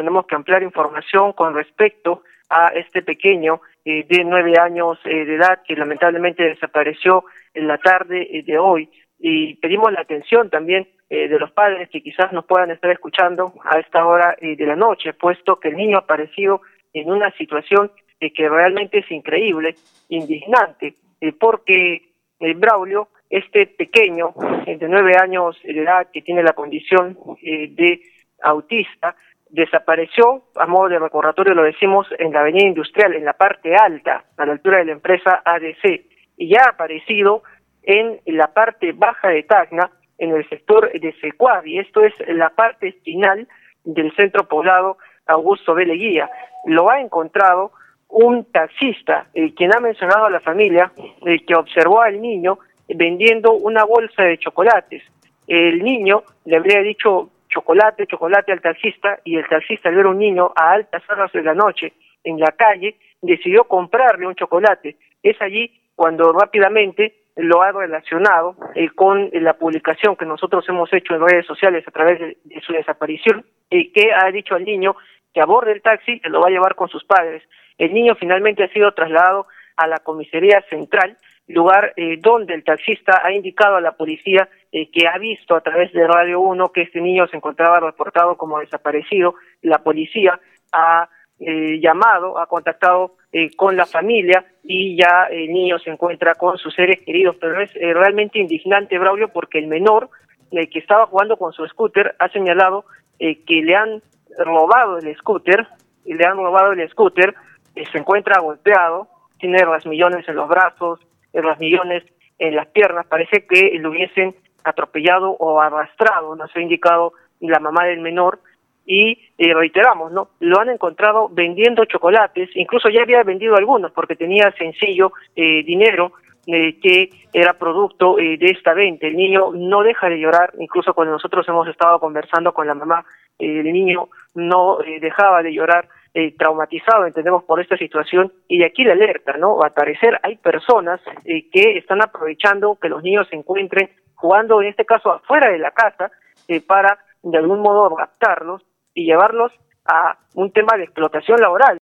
tenemos que ampliar información con respecto a este pequeño de 9 años de edad que lamentablemente desapareció en la tarde de hoy, y pedimos la atención también de los padres que quizás nos puedan estar escuchando a esta hora de la noche, puesto que el niño ha aparecido en una situación que realmente es increíble, indignante, porque Braulio, este pequeño de 9 años de edad que tiene la condición de autista, desapareció, a modo de recordatorio lo decimos, en la avenida industrial, en la parte alta, a la altura de la empresa ADC, y ya ha aparecido en la parte baja de Tacna, en el sector de Secuavi. Esto es la parte final del centro poblado Augusto B. Leguía. Lo ha encontrado un taxista, quien ha mencionado a la familia que observó al niño vendiendo una bolsa de chocolates. El niño le habría dicho chocolate, chocolate al taxista, y el taxista, al ver a un niño a altas horas de la noche en la calle, decidió comprarle un chocolate. Es allí cuando rápidamente lo ha relacionado con la publicación que nosotros hemos hecho en redes sociales a través de su desaparición, que ha dicho al niño que aborde el taxi, que lo va a llevar con sus padres. El niño finalmente ha sido trasladado a la comisaría central, lugar donde el taxista ha indicado a la policía que ha visto a través de Radio 1 que este niño se encontraba reportado como desaparecido. La policía ha llamado, ha contactado con la familia, y ya el niño se encuentra con sus seres queridos, pero es realmente indignante, Braulio, porque el menor que estaba jugando con su scooter ha señalado que le han robado el scooter, se encuentra golpeado, tiene rasmillones en los brazos, rasmillones en las piernas, parece que lo hubiesen atropellado o arrastrado, nos ha indicado la mamá del menor. Y reiteramos, ¿no? Lo han encontrado vendiendo chocolates, incluso ya había vendido algunos porque tenía sencillo dinero que era producto de esta venta. El niño no deja de llorar, incluso cuando nosotros hemos estado conversando con la mamá, el niño no dejaba de llorar, traumatizado, entendemos, por esta situación. Y aquí la alerta, ¿no? Al parecer hay personas que están aprovechando que los niños se encuentren jugando, en este caso afuera de la casa, para de algún modo raptarlos y llevarlos a un tema de explotación laboral.